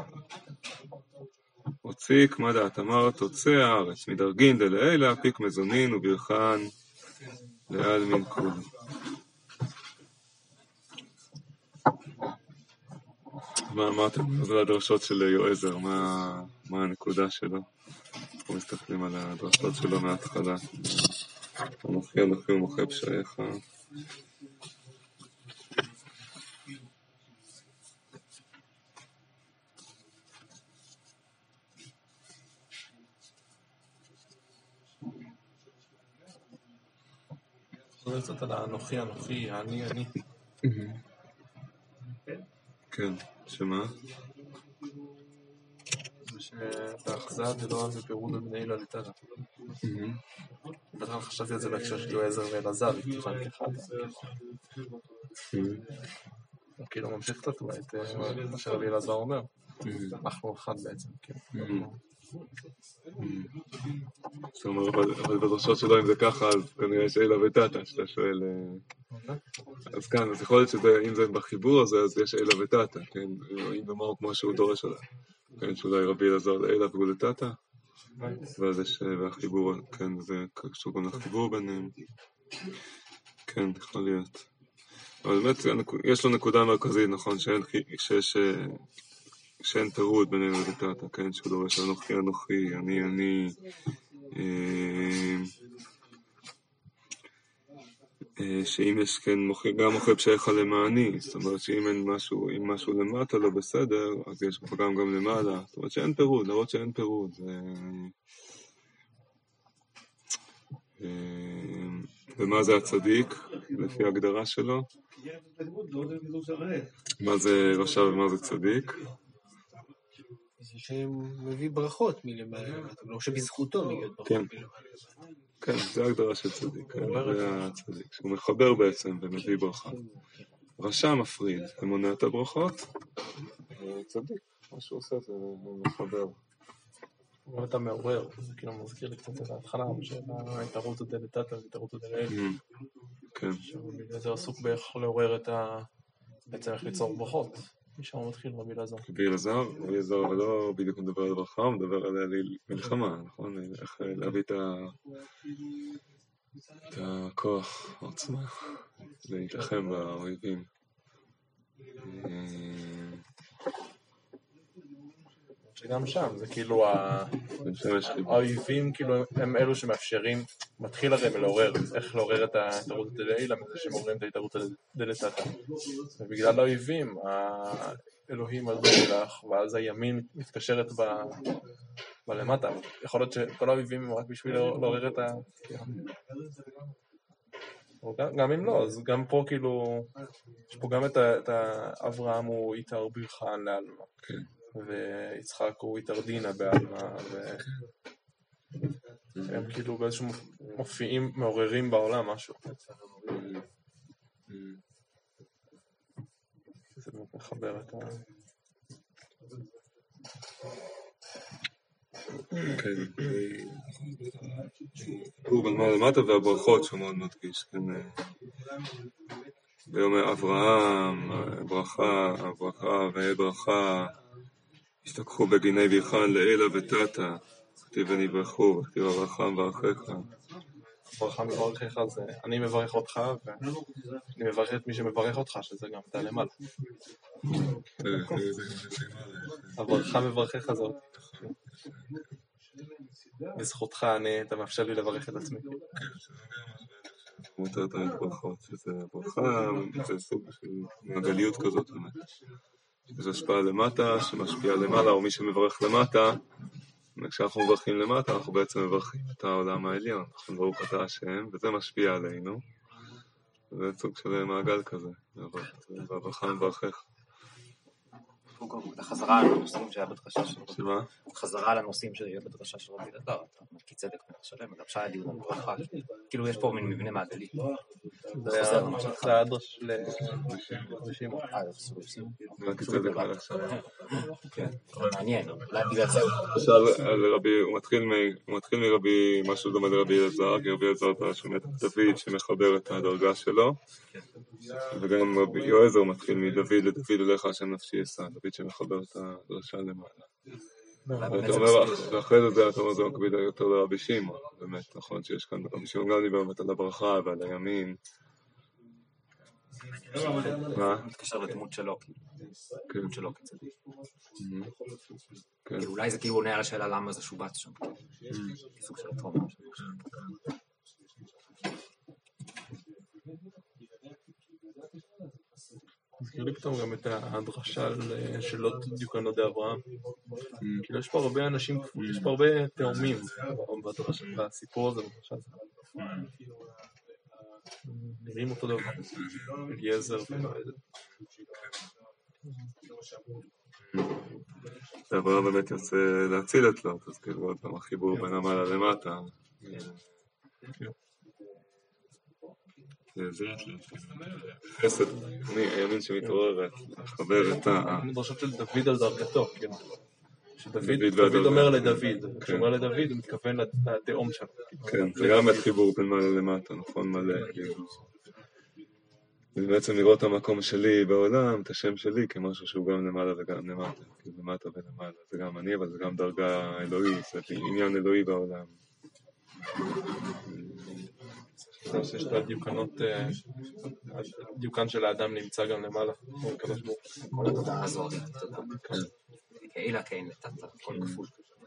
הוציא כמה דעת אמר תוצא הארץ, מדרגין דלאי להפיק מזונין וברכהן לעל מן כולו. מה אמרתם? זה הדרשות של יועזר, מה הנקודה שלו? אנחנו מסתכלים על הדרשות שלו מההתחלה. אנוכי אנוכי ומוחה פשעיך. זה קצת על האנוכי אנוכי, אני. כן, שמה? זה שהאחזה דלא בפירוד בבני אלה לטרה. בכלל חשבתי על זה בהקשר של יועזר ואלעזר, כיוון כאחד. הוא כאילו ממשיך קצת אולי את מה שרבי אלעזר אומר. אנחנו אחד בעצם, כאילו. זאת אומרת, אבל בדרשות שלו אם זה ככה, אז כנראה שאלה וטאטה, שאתה שואל... אז כאן, אז יכול להיות שאם זה בחיבור הזה, אז יש אלה וטאטה, כן? אם נאמר כמו שהוא דורש עליו. כן, שאולי רבי אלעזר לאלה ולטאטה, ואז יש והחיבור, כן, זה קשור גם לחיבור ביניהם. כן, יכול להיות. אבל באמת, יש לו נקודה מרכזית, נכון, שאין פירוד בינינו לטאטה, כן, שהוא דורש אנוכי אנוכי, אני, שאם יש כן גם מוחה פשעיך למעני, זאת אומרת שאם אין משהו, אם משהו למטה לא בסדר, אז יש פגם גם למעלה, זאת אומרת שאין פירוד, לראות שאין פירוד. ומה זה הצדיק, לפי ההגדרה שלו? מה זה רשע ומה זה צדיק? זה שמביא ברכות מלמעלה, לא שבזכותו מגיעות ברכות מלמעלה. כן, זה ההגדרה של צדיק, זה הצדיק, שהוא מחבר בעצם ומביא ברכה. רשע מפריד ומונע את הברכות, צדיק, מה שהוא עושה זה מחבר. אבל אתה מעורר, זה כאילו מזכיר לי קצת את ההתחלה, שההתערות הדלתתא וההתערות הדלאל. כן. שבגלל זה עסוק באיך לעורר את בעצם איך ליצור ברכות. משם הוא מתחיל רבי אלעזר. רבי אלעזר לא בדיוק מדבר על ברכה, הוא מדבר על מלחמה, נכון? איך להביא את הכוח, העוצמה, להתלחם באויבים. שגם שם, זה כאילו האויבים כאילו הם אלו שמאפשרים, מתחיל הרי מלעורר, איך לעורר את ההתערות הדלאילה, מזה שמעוררים את ההתערות הדלתתא. ובגלל האויבים, האלוהים עזור לך, ואז הימין מתקשרת בלמטה. יכול להיות שכל האויבים הם רק בשביל לעורר את ה... גם אם לא, אז גם פה כאילו, יש פה גם את אברהם הוא יתר ברכהן לעלמא. ויצחק הוא יתר דינא בעלמא, והם כאילו באיזשהו מופיעים, מעוררים בעולם משהו. זה באמת מחבר את ה... כן, הוא בנמה למטה והברכות שהוא מאוד מדגיש, כן. ויאמר אברהם, ברכה וברכה, השתכחו בגיני ברכהן לאלה וטאטה, כתיב ונברכו, וכתיב אברהם ברכיך. ברכה מברכיך זה, אני מברך אותך, ואני מברך את מי שמברך אותך, שזה גם אתה למעלה. הברכה מברכיך זאת. בזכותך אתה מאפשר לי לברך את עצמי. מותרת ברכות, שזה ברכה, זה סוג של מעגליות כזאת, באמת. יש השפעה למטה, שמשפיעה למעלה, או מי שמברך למטה, וכשאנחנו מברכים למטה, אנחנו בעצם מברכים את העולם העליון, אנחנו ברוך אתה השם, וזה משפיע עלינו, זה סוג של מעגל כזה, והברכה מברכך. את החזרה על הנושאים שהיה בדרשה של רבי. שמה? חזרה על הנושאים שהיה בדרשה של רבי אלעזר, כי צדק מלך שלם, וגם שהיה דיון על ברכה, כאילו יש פה מין מבנה מעגלי. זה היה הדרשה של שמעון. כי צדק מלך שלם. כן, מעניין, אולי בגלל זה. הוא מתחיל מרבי, משהו דומה לרבי אלעזר, כי רבי אלעזר אתה שומע את דוד שמחבר את הדרגה שלו, וגם רבי יועזר מתחיל מדוד לדוד אליך השם נפשי אשא, דוד שמחבר את הדרשה למעלה. ואחרי זה אתה אומר זה מקביל יותר לרבי שמעון, באמת, נכון שיש כאן, רבי שמעון גם דיבר באמת על הברכה ועל הימים. מתקשר לדמות שלו, דמות שלו כצדיק. כן. אולי זה כאילו עונה על השאלה למה זה שובץ שם. סוג של התרומה. מזכיר לי פתאום גם את הדרשה של לוט דיוקנו דאברהם. כאילו יש פה הרבה אנשים, יש פה הרבה תאומים בסיפור הזה, בדרשה הזה. נראים אותו דבר, אליעזר ומועד. אברהם באמת יוצא להציל את לוט, אז כאילו עוד פעם החיבור בין המעלה למטה. זה חסד, הימין שמתעוררת, לחבר את ה... דרשות של דוד על דרגתו, כאילו. שדוד אומר לדוד, כשאומר לדוד הוא מתכוון לתאום שלו. כן, זה גם החיבור בין מעלה למטה, נכון מלא. ובעצם לראות את המקום שלי בעולם, את השם שלי, כמשהו שהוא גם למעלה וגם למטה, כאילו למטה ולמעלה. זה גם אני, אבל זה גם דרגה אלוהית, זה עניין אלוהי בעולם. יש את הדיוקנות, הדיוקן של האדם נמצא גם למעלה. כל התודעה הזו, כאילה כאין נתת, כל כפול.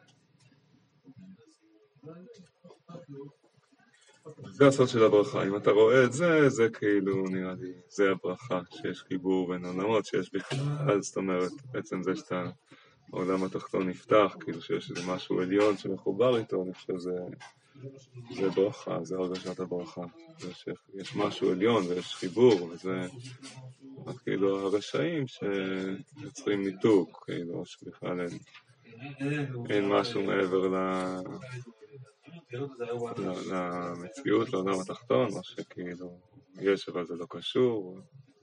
זה הסוד של הברכה, אם אתה רואה את זה, זה כאילו נראה לי, זה הברכה, שיש חיבור בין עולמות, שיש בכלל, זאת אומרת, בעצם זה שאתה, העולם התחתון נפתח, כאילו שיש איזה משהו עליון שמחובר איתו, אני חושב זה ברכה, זה הרגשת הברכה, יש משהו עליון ויש חיבור, וזה כאילו הרשעים שיוצרים ניתוק, כאילו שבכלל אין משהו מעבר למציאות, לעולם התחתון, מה שכאילו יש אבל זה לא קשור.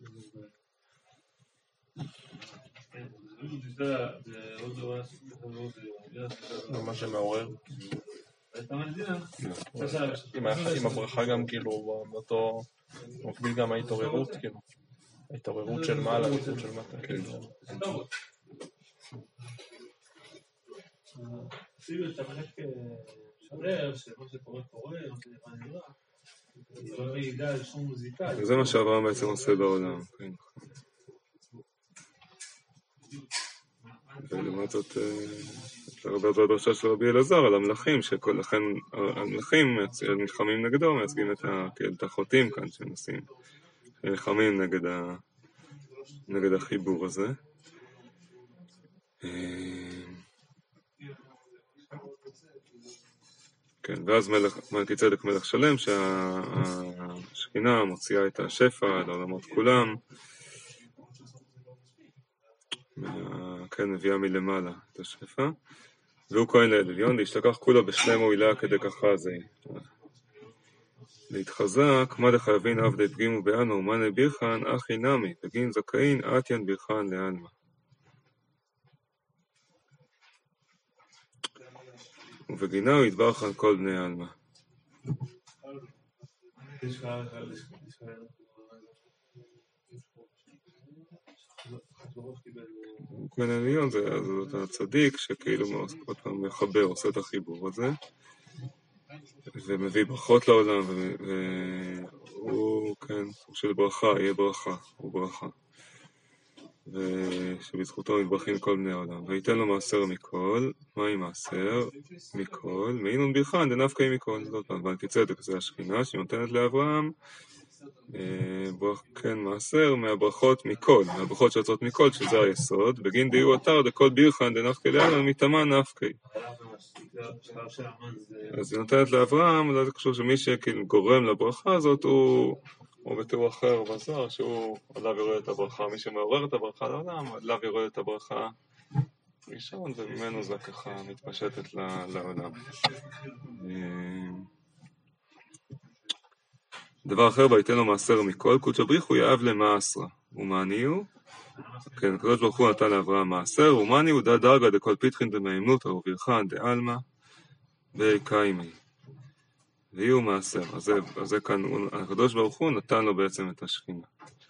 מה שמעורר. עם הברכה גם כאילו באותו מקביל גם ההתעוררות, כאילו ההתעוררות של מעלה, ההתעוררות של מטה. אפילו שאתה באמת שרר, שמה שקורה קורה, מה שנראה נראה, זה לא מעידה על שום מוזיקאי. זה מה שאברהם בעצם עושה בעולם, כן. ולעומת זאת, הרבה בדרשה של רבי אלעזר על המלכים, לכן המלכים נלחמים נגדו, מייצגים את החוטאים כאן שמנסים, נלחמים נגד החיבור הזה. כן, ואז מלכי צדק מלך שלם, שהשכינה מוציאה את השפע לעולמות כולם, כן, מביאה מלמעלה את השפע, והוא כהן לאל עליון, להשתכח כולה בשלם מועילה כדי ככה זה. להתחזק, מה לחייבין עבדי פגימו באנו, ומנה בירכן, אחי נמי, בגין זכאין, עתיין בירכן לעלמא. ובגינה הוא יתברך על כל בני עלמא. כהן עליון זה הצדיק שכאילו עוד פעם מחבר, עושה את החיבור הזה ומביא ברכות לעולם והוא כן, סוג של ברכה, יהיה ברכה, הוא ברכה ושבזכותו מתברכים כל בני העולם ויתן לו מעשר מכל, מהי מעשר? מכל, מעינון בירכן דנפקא מכל, זאת פעם, מלכי צדק זה השכינה שנותנת לאברהם כן מעשר מהברכות מכל, מהברכות שיוצאות מכל שזה היסוד, בגין דיהו אתר דכל בירכן דנפקא לעלמא מתמה נפקא. אז היא נותנת לאברהם, זה קשור שמי שגורם לברכה הזאת הוא או בתיאור אחר בזוהר, שהוא עליו יורד את הברכה, מי שמעורר את הברכה לעולם, עליו יורד את הברכה ראשון, וממנו זה ככה מתפשטת לעולם. דבר אחר, ויתן לו מעשר מכל, קודש הבריחו יאב למעשרה, ומעניהו, כן, הקדוש ברוך הוא נתן לאברהם מעשר, ומעניהו דה דרגה דכל פיתחין דמהימנותא ובירכן דעלמא בקיימי. ויהיו מעשר, אז זה כאן, הקדוש ברוך הוא נתן לו בעצם את השכינה.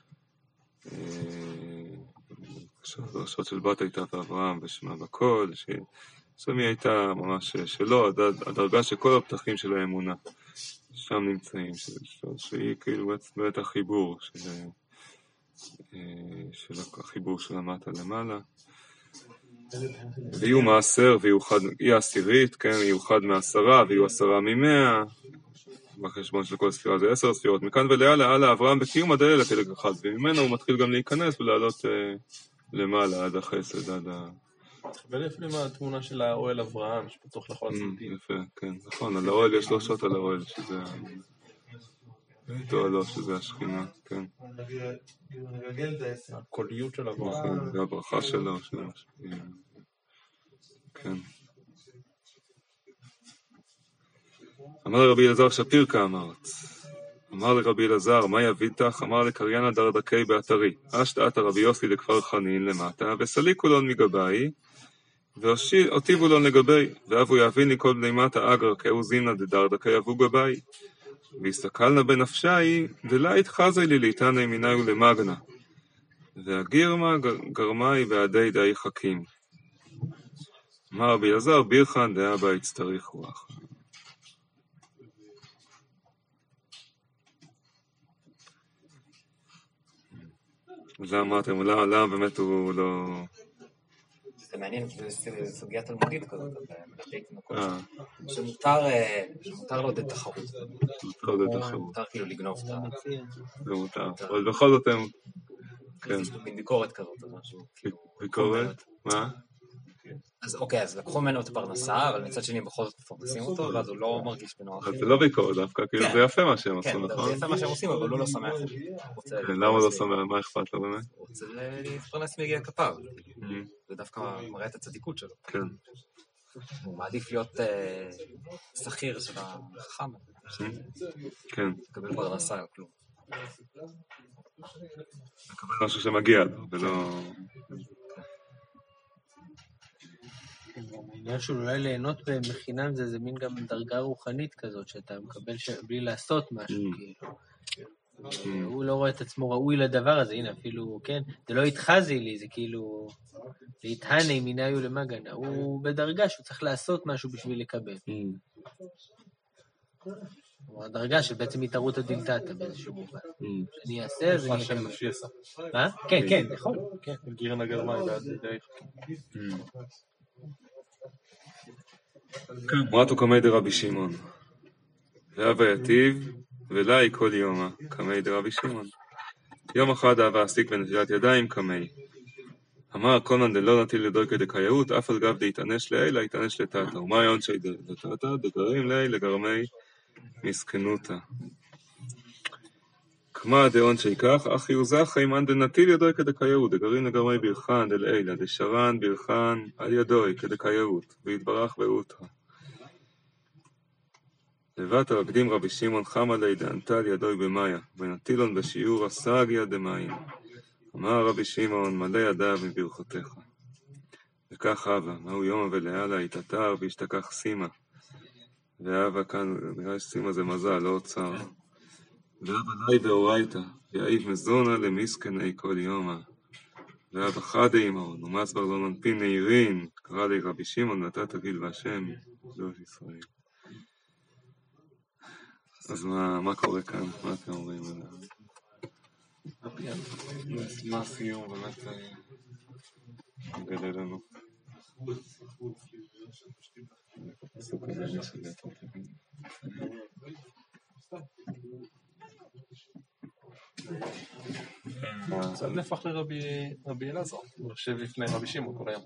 דרשות של בת הייתה ואברהם ושמה בכל, שמי הייתה ממש שלו, הדרגה שכל הפתחים של האמונה שם נמצאים, שהיא כאילו באמת החיבור של החיבור של המטה למעלה. ויהיו מעשר, היא עשירית, כן, יהיו חד מעשרה, ויהיו 10 מ100, בחשבון של כל ספירה זה 10 ספירות. מכאן ולהלאה, אברהם בקיום עד אלה כדרך אחד, וממנו הוא מתחיל גם להיכנס ולעלות למעלה עד החסד, עד ולפי מה התמונה של האוהל אברהם, שפתוח לכל הצדדים. יפה, כן, נכון, על האוהל יש 3 על האוהל, שזה תועלו, שזה השכינה, כן. הקוליות של אברהם. זה הברכה שלו, כן. אמר לרבי אלעזר שפיר כאמרת, אמר לרבי אלעזר, מה יביתך? אמר לקריין דרדקי באתרי, אשתעת רבי יוסי לכפר חנין למטה, וסליקו לון מגבי, והוטיבו לון לגבי, ואבו יבין לי כל בני מטה אגר, כאו זימנה דדרדקי אבו גבי, והסתכלנה בנפשי, דלית חזי לי ליתנה ימיני ולמגנה, והגירמה גרמי בעדי די חכים. אמר רבי אלעזר, בירכן דאבא יצטריך רוח. וזה אמרתם, למה באמת הוא לא... זה מעניין, זה סוגיה תלמודית כזאת, שמותר לעודד תחרות. מותר כאילו לגנוב את ה... זה מותר, אבל בכל זאת הם... כן. יש מין ביקורת כזאת, או משהו. ביקורת? מה? אז אוקיי, אז לקחו ממנו את הפרנסה, אבל מצד שני בכל זאת מפרנסים אותו, ואז הוא לא מרגיש בנוח. אז זה לא ביקורת דווקא, כאילו זה יפה מה שהם עשו, נכון? כן, זה יפה מה שהם עושים, אבל הוא לא שמח. למה הוא לא שמח? מה אכפת לו באמת? הוא רוצה להתפרנס מיגיע כפיו. זה דווקא מראה את הצדיקות שלו. כן. הוא מעדיף להיות שכיר של החכם. כן. לקבל פרנסה או כלום. לקבל משהו שמגיע לו, ולא... העניין של אולי ליהנות במחינם זה מין גם דרגה רוחנית כזאת, שאתה מקבל בלי לעשות משהו, כאילו. הוא לא רואה את עצמו ראוי לדבר הזה, הנה אפילו, כן, זה לא התחזי לי, זה כאילו, להתהנה ימיני ולמגנה, הוא בדרגה שהוא צריך לעשות משהו בשביל לקבל. הדרגה של בעצם התערות הדלתתא באיזשהו מובן. שאני אעשה, אז אני אקבל. מה? כן, כן, נכון. גירנה גרמי בעד די חכים. אמרתו קמי דרבי שמעון, והווה יתיב ולאי כל יומא קמי דרבי שמעון. יום אחד אהבה עסיק בנטילת ידיים קמי. אמר קונן דלא נטיל לדויקא דקייאות, אף על גב דהתענש לאלה, התענש לטאטה. ומה יונשי דטאטה? דגרים לאלה לגרמי מסכנותה. כמה דעונשי כך, אחי וזכי מן דנטיל ידוי כדקייאות, דגרים לגרמי בירכן דלאלה, דשרן בירכן על ידוי כדקייאות, והתברך באותרה. לבט הרקדים רבי שמעון חמא לי דענתל ידוי במאיה, ונטילון בשיעור הסגיה דמיים. אמר רבי שמעון מלא ידיו מברכותיך. וכך אבא, מהו יום ולהלה התעתר והשתכח סימה. ואבא כאן, נראה שסימה זה מזל, לא אוצר. ואבא לי באורייתא, ויעיב מזונה למסכני כל יומא. ואבא חדה עמהון, ומסבר לא מנפין נעירין, קרא לי רבי שמעון, נתת גיל והשם, קדוש ישראל. אז מה קורה כאן? מה אתם אומרים עליו? מה הסיום באמת מגלה לנו? זה נפח לרבי אלעזר, הוא יושב לפני רבי שמעון כל היום.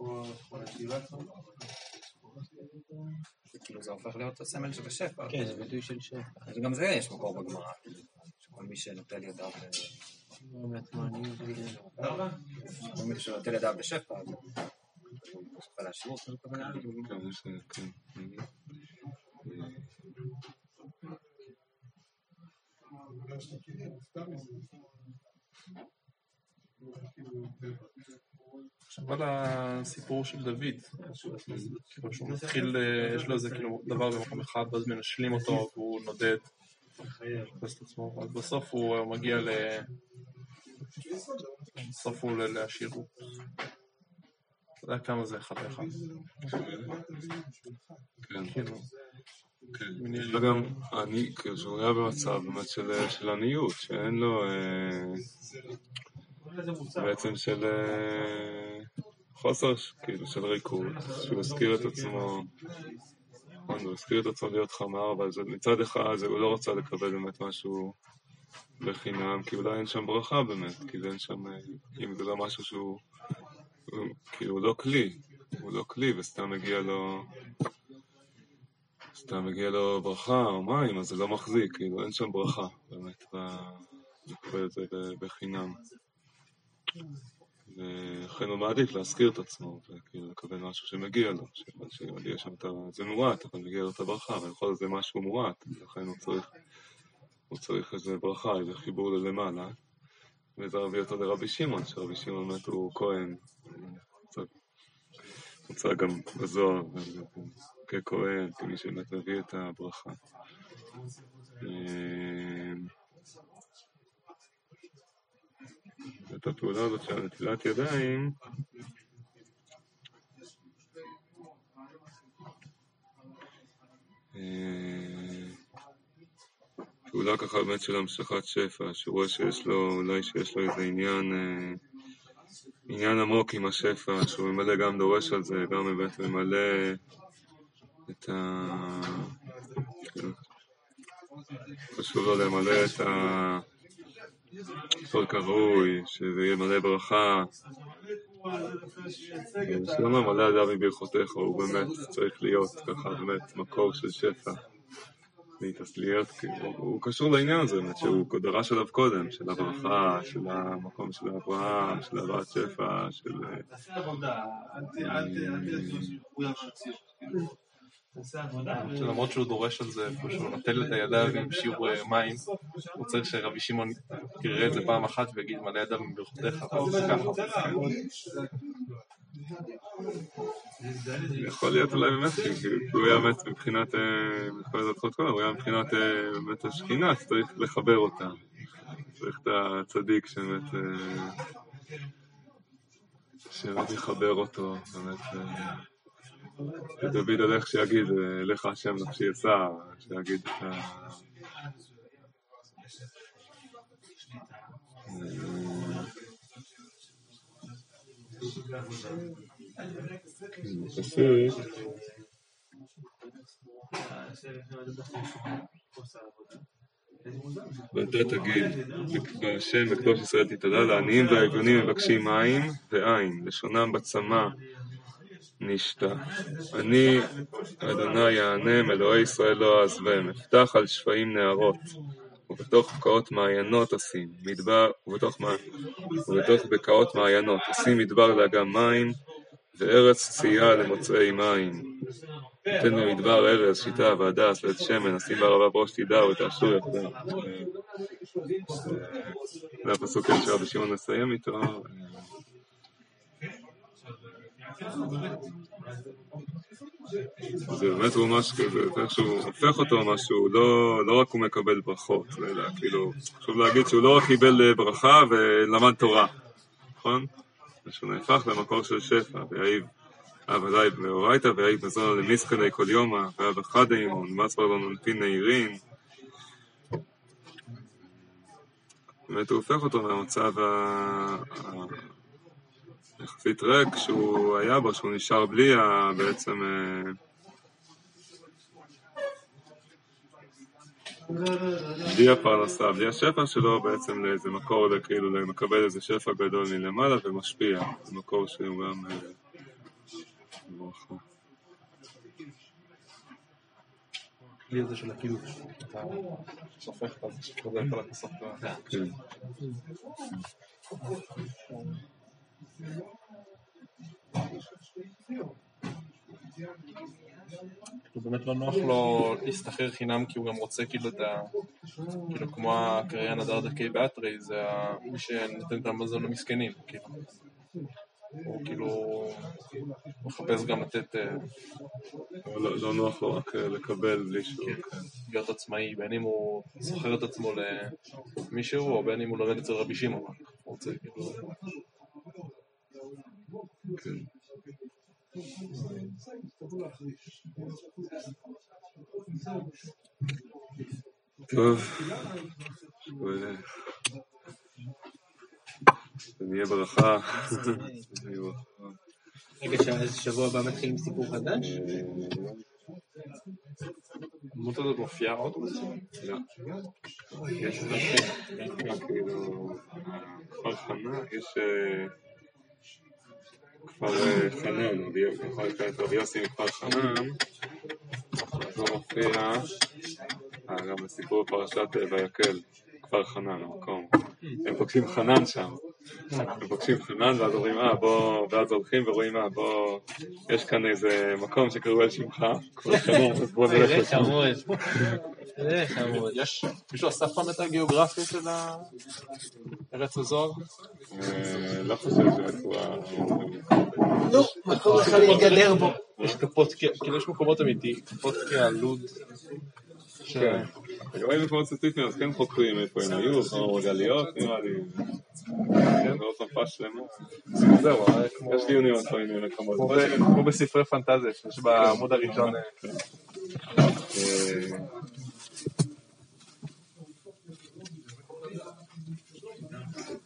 כאילו זה הופך להיות הסמל של השפע. כן, זה ביטוי של שפע. וגם זה יש מקור בגמרא, שכל מי שנוטל ידיו כל מי שנוטל ידיו בשפע, הוא שפע להשרות, כן. עכשיו על הסיפור של דוד, כאילו שהוא מתחיל, יש לו איזה כאילו דבר במקום אחד, ואז מנשלים אותו והוא נודד, בסוף הוא מגיע בסוף הוא לעשירות. אתה יודע כמה זה אחד לאחד. כן. וגם אני, כשהוא היה במצב באמת של עניות, שאין לו בעצם של חוסר, כאילו של ריקוד, שהוא הזכיר את עצמו, הוא הזכיר את עצמו להיות חמר, אבל מצד אחד הוא לא רצה לקבל באמת משהו בחינם, כי אולי אין שם ברכה באמת, כי אין שם, אם זה לא משהו שהוא, כאילו הוא לא כלי, וסתם מגיע לו ברכה או מים, אז זה לא מחזיק, כאילו אין שם ברכה באמת, לקבל את זה בחינם. ולכן הוא מעדיף להזכיר את עצמו, וכאילו לקבל משהו שמגיע לו, שיהיה שם זה מועט, אבל מגיע לו את הברכה, אבל יכול להיות זה משהו מועט, לכן הוא צריך איזה ברכה, איזה חיבור ללמעלה, וזה מביא אותו לרבי שמעון, שרבי שמעון באמת הוא כהן, מוצא גם בזוהר, ככהן, כמי שבאמת מביא את הברכה. את הפעולה הזאת של נטילת ידיים, פעולה ככה באמת של המשכת שפע, שרואה שיש לו, אולי שיש לו איזה עניין עמוק עם השפע, שהוא ממלא גם דורש על זה, גם באמת ממלא את חשוב לו למלא את כל כראוי, שזה יהיה מלא ברכה, שלמה מלא ידיו מברכותיך, הוא באמת צריך להיות ככה באמת מקור של שפע, להיות, הוא קשור לעניין הזה, שהוא דרש עליו קודם, של הברכה, של המקום של ההבראה, של הבאת שפע, של למרות שהוא דורש על זה, שהוא נטל את הידיו עם שיעור מים, הוא צריך שרבי שמעון יראה את זה פעם אחת ויגיד מלא ידיו מברכותיך, אבל זה ככה. יכול להיות אולי באמת, כי הוא היה באמת מבחינת, הוא היה מבחינת באמת השכינה, צריך לחבר אותה. צריך את הצדיק שבאמת יחבר אותו, באמת. דוד הולך שיגיד, לך השם נפשי יסע, שיגיד את פסוק ואתה תגיד בהשם בקדוש ישראל תתעלה לעניים והאביונים מבקשים מים ועין לשונם בצמא נשתה אני אדוני יענם אלוהי ישראל לא אעזבם אפתח על שפעים נהרות ובתוך בקעות מעיינות אשים מדבר ובתוך בקעות מעיינות אשים מדבר לאגם מים וארץ צייה למוצאי מים תן במדבר ארז שיטה והדס ואת שמן אשים בערבה בראש תדע ותעשו יחדיו. זה הפסוק שרבי שמעון נסיים איתו. זה באמת הוא ממש כזה, שהוא הופך אותו משהו, לא רק הוא מקבל ברכות, אלא כאילו, חשוב להגיד שהוא לא רק קיבל ברכה ולמד תורה, נכון? שהוא נהפך למקור של שפע, והאיב אב עלי מאורייתא, והאיב מזון למסקני כל יומא, ואב אחד אימון, מצבר לו ננפין נעירין. באמת הוא הופך אותו מהמצב יחסית ריק שהוא היה בו, שהוא נשאר בלי בעצם בלי הפרנסה, בלי השפע שלו בעצם לאיזה מקור כאילו למקבל איזה שפע גדול מלמעלה ומשפיע, זה מקור שהוא גם ברכה. הכלי הזה של הקידוש, אתה שופך את זה שחוזר כל הכסות. כן. הוא באמת לא נוח לו להסתחרר חינם כי הוא גם רוצה כאילו את ה... כאילו כמו הקריין הדר דקי באתרי, זה מי שנותן את המזון למסכנים, כאילו. הוא כאילו מחפש גם לתת... לא נוח לו רק לקבל בלי שהוא... להיות עצמאי, בין אם הוא סוחר את עצמו למישהו או בין אם הוא לומד אצל רבי שמעון. הוא רוצה כאילו... כן. טוב, ונהיה ברכה. רגע, שבוע הבא מתחיל עם סיפור חדש? הדמות הזאת מופיעה עוד בזה? לא. יש כאילו, כפר חנה, יש כפר חנן, רבי יוסי מכפר חנן, אז הוא מופיע גם בסיפור פרשת ויקל, כפר חנן, המקום. הם פוגשים חנן שם. הם פוגשים חנן ואז אומרים ואז הולכים ורואים בוא, יש כאן איזה מקום שקראו על שמך, כפר חנן, אז בוא נלך לשם. זה חמוד. יש, מישהו עשה פעם את הגיאוגרפיה של ארץ הזוהר? לא חושב שאיפה לא, מקום אחד להתגדר בו. יש כפות, כאילו יש מקומות אמיתי, כפות כעלוד. כן. רואים מקומות ספציפיים, אז כן חוקרים איפה הם היו, כמו רגליות, נראה לי. כן, ועוד מפה שלמה. זהו, יש דיונים על מיני מקומות. כמו בספרי פנטזיה, שיש בעמוד הראשון.